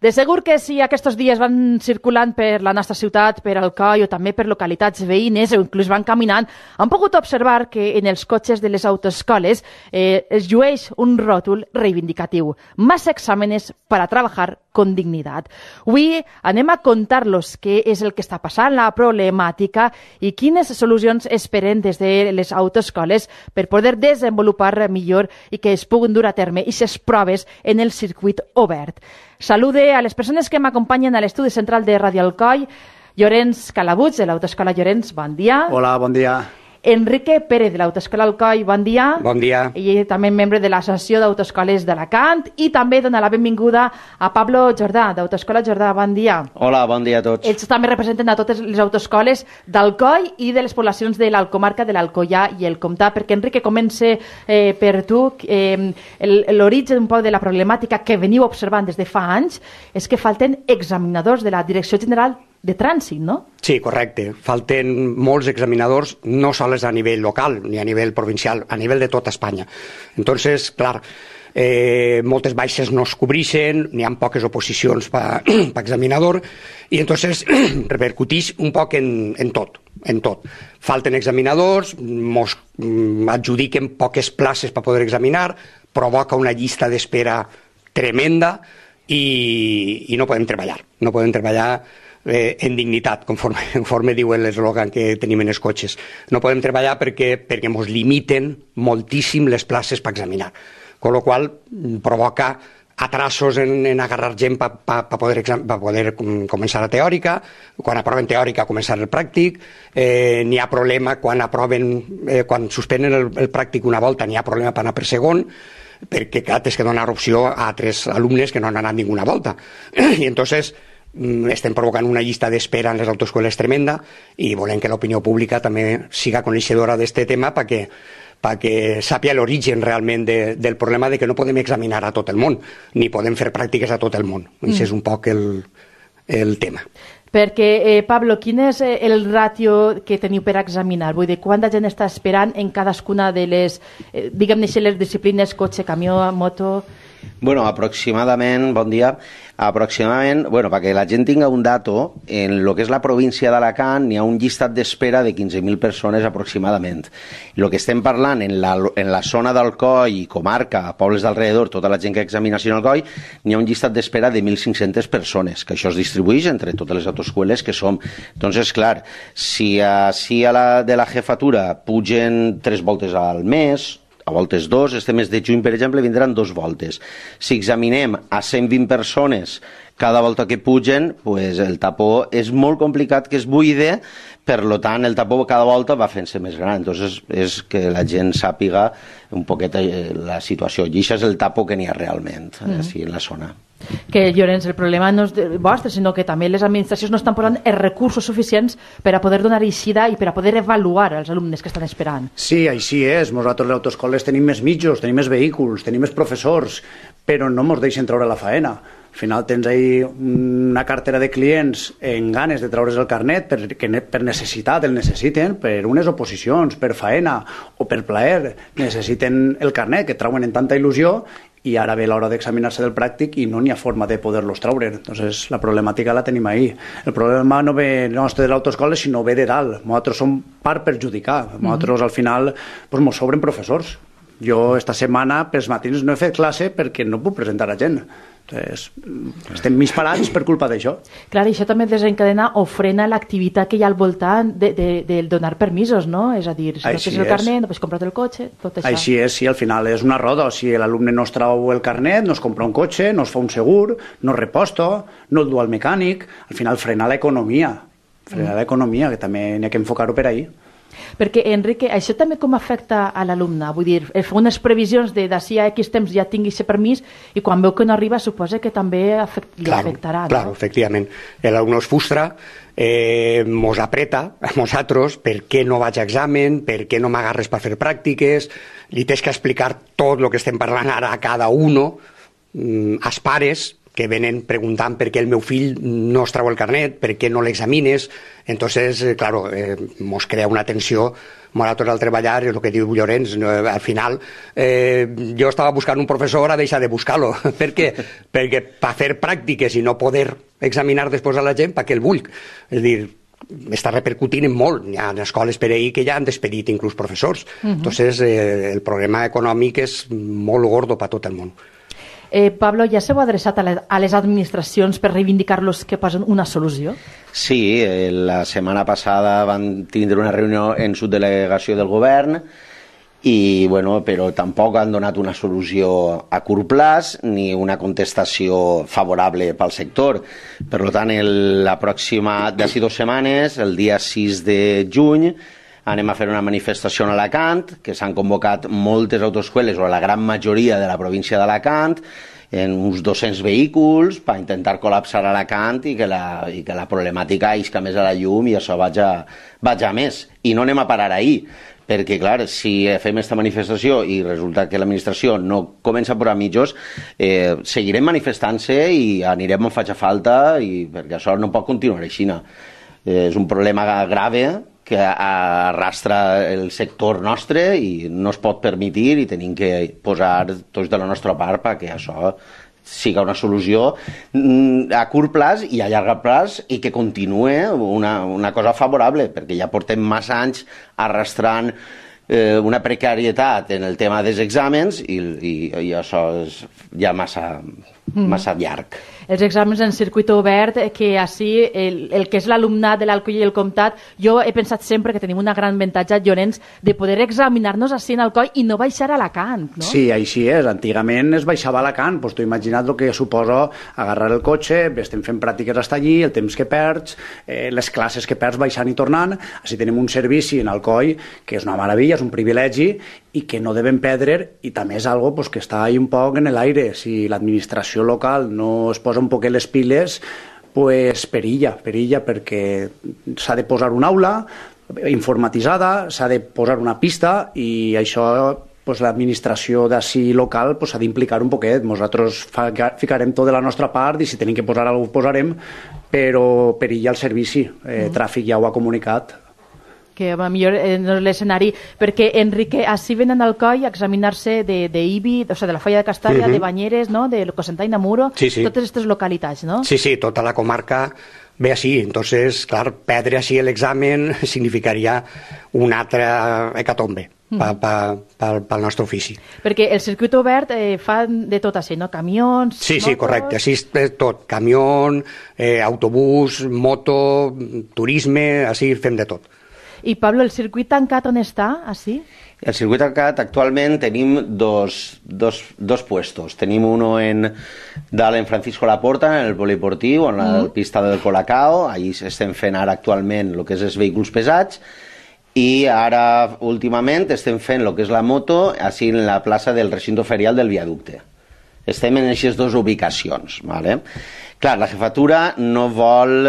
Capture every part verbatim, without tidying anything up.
De segur que si aquests dies van circulant per la nostra ciutat, per Alcoi o també per localitats veïnes o inclús van caminant, han pogut observar que en els cotxes de les autoescoles eh, es llueix un ròtol reivindicatiu. Más exàmenes para trabajar con dignidad. Avui anem a contar-los què és el que està passant, la problemàtica i quines solucions esperen des de les autoescoles per poder desenvolupar millor i que es puguin dur a terme aquestes proves en el circuit obert. Salude a les persones que m'acompanyen a l'estudi central de Ràdio Alcoi. Llorenç Calabuig, de l'Autoescola Llorenç, bon dia. Hola, bon dia. Enrique Pérez, de l'Autoescola Alcoi, bon dia. Bon dia. I també membre de l'Associació d'Autoescoles d'Alacant. I també dona la benvinguda a Pablo Jordà, d'Autoescola Jordà, bon dia. Hola, bon dia a tots. Ells també representen a totes les autoescoles d'Alcoi i de les poblacions de l'Alcomarca de l'Alcoià i el Comtà. Perquè, Enrique, comença eh, per tu. Eh, L'origen un poc de la problemàtica que veniu observant des de fa anys és que falten examinadors de la Direcció General de Trànsit, no? Sí, correcte. Falten molts examinadors, no sols a nivell local ni a nivell provincial, a nivell de tota Espanya. Entonces, clar, eh, moltes baixes no es cobreixen, n'hi ha poques oposicions per pa examinador, i entonces repercuteix un poc en, en tot, en tot. Falten examinadors, mos adjudiquen poques places per poder examinar, provoca una llista d'espera tremenda i, i no podem treballar. No podem treballar Eh, en dignitat, conforme, conforme diu l'eslògan que tenim en els cotxes. No podem treballar perquè perquè ens limiten moltíssim les places per examinar, con lo qual provoca atrasos en, en agarrar gent per pa, pa poder, pa poder començar la teòrica, quan aproven teòrica començar el pràctic, eh, n'hi ha problema quan aproven, eh, quan suspenen el, el pràctic una volta, n'hi ha problema per anar per segon, perquè clar, tens que donar opció a altres alumnes que no han anat ninguna volta. I entonces estem provocant una llista d'espera en les autoescoles tremenda i volem que l'opinió pública també siga coneixedora d'aquest tema perquè perquè sàpia l'origen realment de, del problema de que no podem examinar a tot el món, ni podem fer pràctiques a tot el món. Mm. Això és un poc el, el tema. Perquè, eh, Pablo, quin és el ràtio que teniu per examinar? Vull dir, quanta gent està esperant en cadascuna de les, eh, diguem-ne, les disciplines, cotxe, camió, moto? Bueno, aproximadament, bon dia, aproximadament, bueno, perquè la gent tinga un dato, en el que és la província d'Alacant n'hi ha un llistat d'espera de quinze mil persones aproximadament. El que estem parlant en la, en la zona d'Alcoi i comarca, pobles d'alrededor, tota la gent que examina en Alcoi, n'hi ha un llistat d'espera de mil cinc-centes persones, que això es distribueix entre totes les autoescoles que som. Entonces, clar, si, a, si a la, de la jefatura pugen tres voltes al mes, a voltes dos, este mes de juny, per exemple, vindran dos voltes. Si examinem a cent vint persones cada volta que pugen, pues el tapó és molt complicat que es buide, per tant, el tapó cada volta va fent-se més gran. Entonces, és que la gent sàpiga un poquet la situació. I això és el tapó que n'hi ha realment, mm. així, en la zona. Que, Llorenç, el problema no és vostre, sinó que també les administracions no estan posant els recursos suficients per a poder donar eixida i per a poder avaluar els alumnes que estan esperant. Sí, així és. Nosaltres a les autoescoles tenim més mitjos, tenim més vehicles, tenim més professors, però no ens deixen treure la faena. Al final tens ahí una cartera de clients en ganes de treure's el carnet perquè per necessitat el necessiten, per unes oposicions, per faena o per plaer, necessiten el carnet que treuen en tanta il·lusió i ara ve l'hora d'examinar-se del pràctic i no n'hi ha forma de poder-los treure. Entonces, la problemàtica la tenim ahí. El problema no ve nostre de l'autoescola, sinó ve de dalt. Nosaltres som part perjudicar. Nosaltres, al final, pues, mos sobren professors. Jo, esta setmana, pels matins, no he fet classe perquè no puc presentar a gent. Entonces, estem mig parats per culpa d'això. Clar, i això també desencadena o frena l'activitat que hi ha al voltant de, de, de donar permisos, no? És a dir, si no tens el carnet, no pots comprar el cotxe, tot això. Així és, sí, al final és una roda. Si l'alumne no es trau el carnet, no es compra un cotxe, no es fa un segur, no es reposta, no el du al mecànic, al final frena l'economia. Frena mm. l'economia, que també n'hi ha que enfocar-ho per ahí. Perquè, Enrique, això també com afecta a l'alumne? Vull dir, fa unes previsions de d'ací a X temps ja tingui aquest permís i quan veu que no arriba suposa que també afect, li claro, afectarà. Claro, no? efectivament. L'alumne es frustra, eh, mos apreta a nosaltres per què no vaig a examen, per què no m'agarres per fer pràctiques, li tens que explicar tot el que estem parlant ara a cada uno, als pares, que venen preguntant per què el meu fill no es trau el carnet, per què no l'examines. Entonces, eh, claro, eh, mos crea una tensió molt alta al treballar, és el que diu Llorenç, no, al final eh, jo estava buscant un professor, a deixar de buscar-lo. Per què? Perquè per fer pràctiques i no poder examinar després a la gent, per què el vull? És a dir, està repercutint en molt. Hi ha escoles per ahir que ja han despedit inclús professors. Uh-huh. Entonces, eh, el problema econòmic és molt gordo per tot el món. Eh, Pablo, ja s'heu adreçat a les, a les administracions per reivindicar-los que posen una solució? Sí, eh, la setmana passada van tindre una reunió en subdelegació del govern i, bueno, però tampoc han donat una solució a curt plaç ni una contestació favorable pel sector. Per tant, el, la pròxima, d'ací dues setmanes, el dia sis de juny, anem a fer una manifestació a Alacant, que s'han convocat moltes autoescoles, o la gran majoria de la província d'Alacant, en uns dos-cents vehicles, per intentar col·lapsar Alacant i que la, i que la problemàtica isca més a la llum i això vaja, vaja més. I no anem a parar ahir, perquè, clar, si fem aquesta manifestació i resulta que l'administració no comença a posar mitjos, eh, seguirem manifestant-se i anirem on faci falta, i, perquè això no pot continuar així. Eh, és un problema grave que arrastra el sector nostre i no es pot permetir i tenim que posar tots de la nostra part perquè això siga una solució a curt plaç i a llarg plaç i que continuï una, una cosa favorable, perquè ja portem massa anys arrastrant eh, una precarietat en el tema dels exàmens i, i, i això és ja massa, massa llarg. Els exàmens en circuit obert, que així el, el que és l'alumnat de l'Alcoi i el Comtat, jo he pensat sempre que tenim una gran avantatge, Llorenç, de poder examinar-nos així en Alcoi i no baixar a Alacant, no? Sí, així és. Antigament es baixava a Alacant, doncs t'ho imagina't el que suposa agarrar el cotxe, estem fent pràctiques fins allí, el temps que perds, eh, les classes que perds baixant i tornant. Així tenim un servici en Alcoi que és una meravella, és un privilegi i que no devem perdre, i també és algo pues, que està ahí un poc en l'aire. Si l'administració local no es posa un poquet les piles, pues perilla, perilla, perquè s'ha de posar una aula informatitzada, s'ha de posar una pista i això pues, l'administració d'ací local pues, s'ha d'implicar un poquet. Nosaltres ficarem tot de la nostra part i si tenim que posar alguna cosa posarem, però perilla el servici. Eh, mm. Tràfic ja ho ha comunicat. Que a millor eh, no és l'escenari, perquè Enrique, així venen al Alcoi a examinar-se d'Ibi, o sigui, de la Folla de Castalla, uh-huh. de Banyeres, no? De Cocentà i Namuro, sí, sí. Totes aquestes localitats, no? Sí, sí, tota la comarca ve així. Entonces, clar, perdre així l'examen significaria una altra hecatombe mm. pel nostre ofici. Perquè el circuit obert eh, fa de tot així, no? Camions, sí, motos... Sí, correcte, així és tot. Camió, eh, autobús, moto, turisme, així fem de tot. I Pablo, el circuit tancat on està, així? El circuit tancat actualment tenim dos, dos, dos puestos. Tenim uno en dalt en Francisco Laporta, en el poliportiu, en la mm. pista del Colacao. Allí estem fent ara actualment el que és els vehicles pesats. I ara, últimament, estem fent el que és la moto així en la plaça del recinto ferial del viaducte. Estem en aquestes dues ubicacions, ¿vale? Clar, la jefatura no vol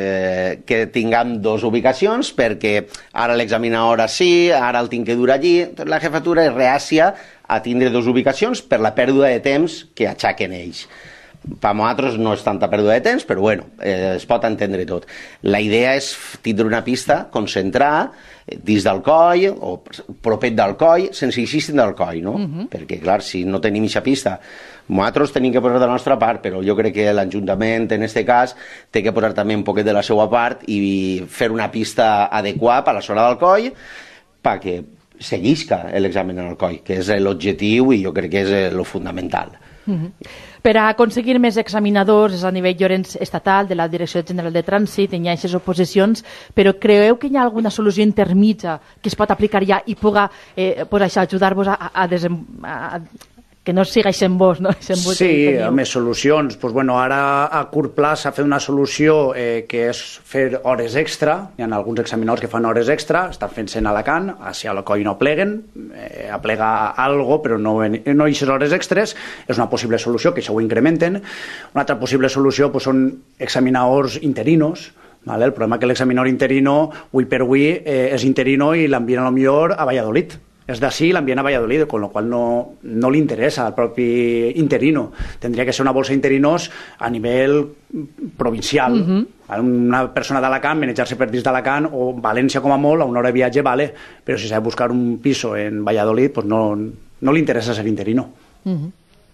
eh, que tinguem dues ubicacions perquè ara l'examinador sí, ara el tinc que dur allí. La jefatura és reàcia a tindre dues ubicacions per la pèrdua de temps que aixaquen ells. Per nosaltres no és tanta pèrdua de temps, però bueno, eh, es pot entendre tot. La idea és tindre una pista, concentrar dins d'Alcoi o propet d'Alcoi, sense existir d'Alcoi, no? Uh-huh. Perquè, clar, si no tenim aquesta pista, nosaltres tenim que posar de la nostra part, però jo crec que l'Ajuntament, en aquest cas, té que posar també un poquet de la seva part i fer una pista adequada a la zona d'Alcoi perquè seguisca l'examen en Alcoi, que és l'objectiu i jo crec que és el fundamental. Uh-huh. Per a aconseguir més examinadors a nivell Llorenç estatal de la Direcció General de Trànsit hi ha aquestes oposicions, però creeu que hi ha alguna solució intermitja que es pot aplicar ja i puga eh, pues això, ajudar-vos a, a, desem... a que no siga en vos, no? Sí, a més solucions. Pues, bueno, ara a curt plaç s'ha fet una solució eh, que és fer hores extra. Hi ha alguns examinadors que fan hores extra, estan fent-se en Alacant, així a l'Alcoi no pleguen, eh, aplega algo, però no no eixes hores extres. És una possible solució, que això ho incrementen. Una altra possible solució pues, són examinadors interinos. Vale? El problema és que l'examinador interino, avui per avui, eh, és interino i l'envien a lo millor a Valladolid. és d'ací i l'envien a Valladolid, con lo qual no, no li interessa al propi interino. Tendria que ser una bolsa d'interinos a nivell provincial. Uh-huh. Una persona d'Alacant, manejar-se per dins d'Alacant o València com a molt, a una hora de viatge, vale, però si s'ha de buscar un piso en Valladolid, pues no, no li interessa ser interino. Uh-huh.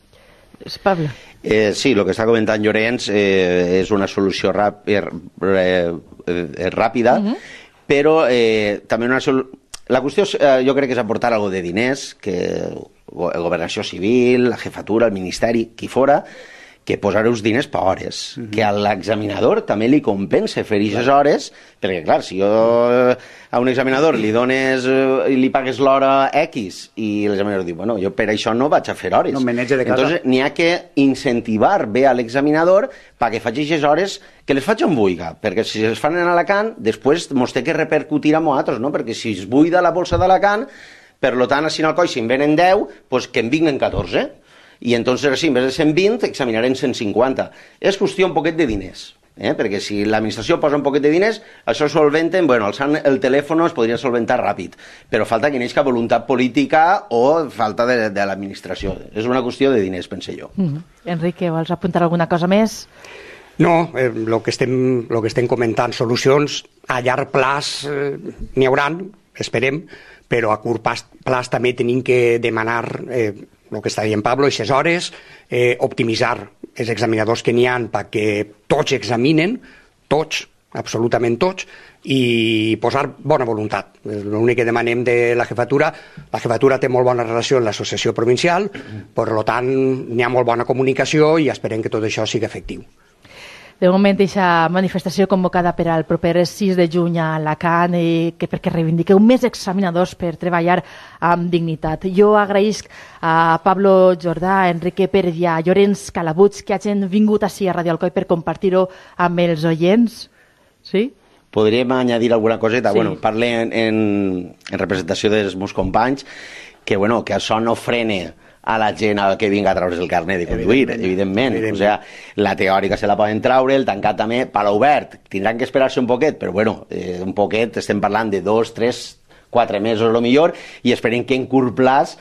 Pablo. Eh, sí, el que està comentant Llorenç eh, és una solució rap, eh, eh, eh, ràpida, uh-huh. però eh, també una solució... La qüestió eh, jo crec que és aportar alguna de diners, que el Governació Civil, la Jefatura, el Ministeri, qui fora, que posar els diners per hores, uh-huh. que a l'examinador també li compensa fer aquestes hores, perquè clar, si jo a un examinador li dones i li pagues l'hora X i l'examinador diu, bueno, jo per això no vaig a fer hores. No me nege de casa. Entonces n'hi ha que incentivar bé a l'examinador perquè faci aquestes hores que les faig on vulgui, perquè si es fan en Alacant, després mos té que repercutir a nosaltres, no? Perquè si es buida la bolsa d'Alacant, per lo tant, així al coll, si en venen deu, pues que en vinguin catorze. I entonces, així, en vez de cent vint, examinarem cent cinquanta. És qüestió un poquet de diners, eh? Perquè si l'administració posa un poquet de diners, això solventen, bueno, alçant el telèfon es podria solventar ràpid, però falta que n'hi voluntat política o falta de, de l'administració. És una qüestió de diners, pense jo. Mm-hmm. Enrique, vols apuntar alguna cosa més? No, el eh, que, estem, lo que estem comentant, solucions a llarg plaç eh, n'hi hauran, esperem, però a curt plaç també tenim que demanar eh, el que està dient Pablo, aquestes hores, eh, optimitzar els examinadors que n'hi ha perquè tots examinen, tots, absolutament tots, i posar bona voluntat. L'únic que demanem de la jefatura, la jefatura té molt bona relació amb l'associació provincial, per tant, n'hi ha molt bona comunicació i esperem que tot això sigui efectiu. De moment, aquesta manifestació convocada per al proper sis de juny a Alacant, eh, que perquè reivindiqueu més examinadors per treballar amb dignitat. Jo agraïsc a Pablo Jordà, a Enrique Pérez i a Llorenç Calabuig que hagin vingut així a Radio Alcoi per compartir-ho amb els oients. Sí? Podríem añadir alguna coseta. Sí. Bueno, parle en, en, en representació dels meus companys que, bueno, que això no frene a la gent que vinga a traure's el carnet de conduir, evidentment. evidentment. evidentment. O sea, la teòrica se la poden traure, el tancat també, per l'obert. Tindran que esperar-se un poquet, però bueno, eh, un poquet, estem parlant de dos, tres, quatre mesos, lo millor, i esperem que en curt plaç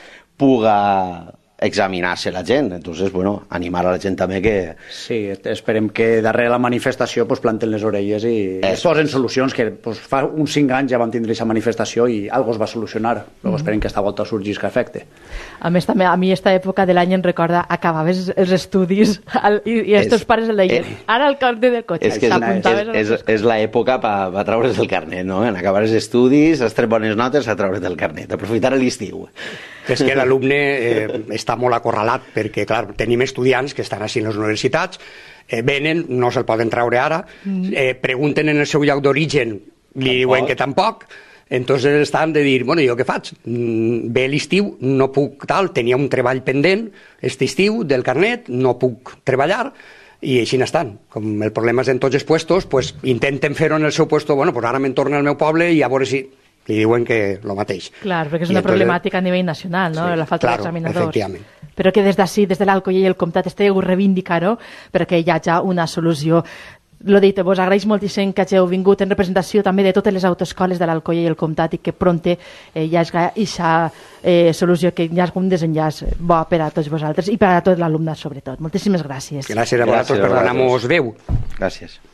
puga examinar-se la gent. Entonces, bueno, animar a la gent també que... Sí, esperem que darrere la manifestació pues, planten les orelles i es posen solucions, que pues, fa uns cinc anys ja vam tindre aquesta manifestació i algo es va solucionar. Luego esperem que esta volta surgís que afecte. A més, també a mi aquesta època de l'any em recorda acabaves els estudis al, i, i els teus pares el deien, eh, ara el carnet del cotxe. És que és, és, és, és l'època per pa traure's el carnet, no? En acabar els estudis, has tret bones notes a traure's el carnet, aprofitar l'estiu. És que l'alumne eh, està molt acorralat perquè, clar, tenim estudiants que estan així en les universitats, eh, venen, no se'l poden traure ara, eh, pregunten en el seu lloc d'origen, li diuen que tampoc, entonces estan de dir, bueno, jo què faig? Ve l'estiu, no puc tal, tenia un treball pendent, este estiu, del carnet, no puc treballar, i així n'estan. Com el problema és en tots els puestos, pues, intenten fer-ho en el seu puesto, bueno, pues ara me'n torno al meu poble i a veure si li diuen que el mateix. Clar, perquè és una entonces, problemàtica a nivell nacional, no? Sí, la falta claro, d'examinadors. Efectivament. Però que des d'ací, des de l'Alcoià i el Comtat, esteu reivindicar-ho perquè hi hagi una solució. Lo dit, vos agraeix moltíssim que hàgiu vingut en representació també de totes les autoescoles de l'Alcoià i el Comtat i que pronte eh, hi hagi aquesta eh, solució, que hi hagi un desenllaç bo per a tots vosaltres i per a tot l'alumnat, sobretot. Moltíssimes gràcies. Gràcies a vosaltres per donar-nos veu. Gràcies.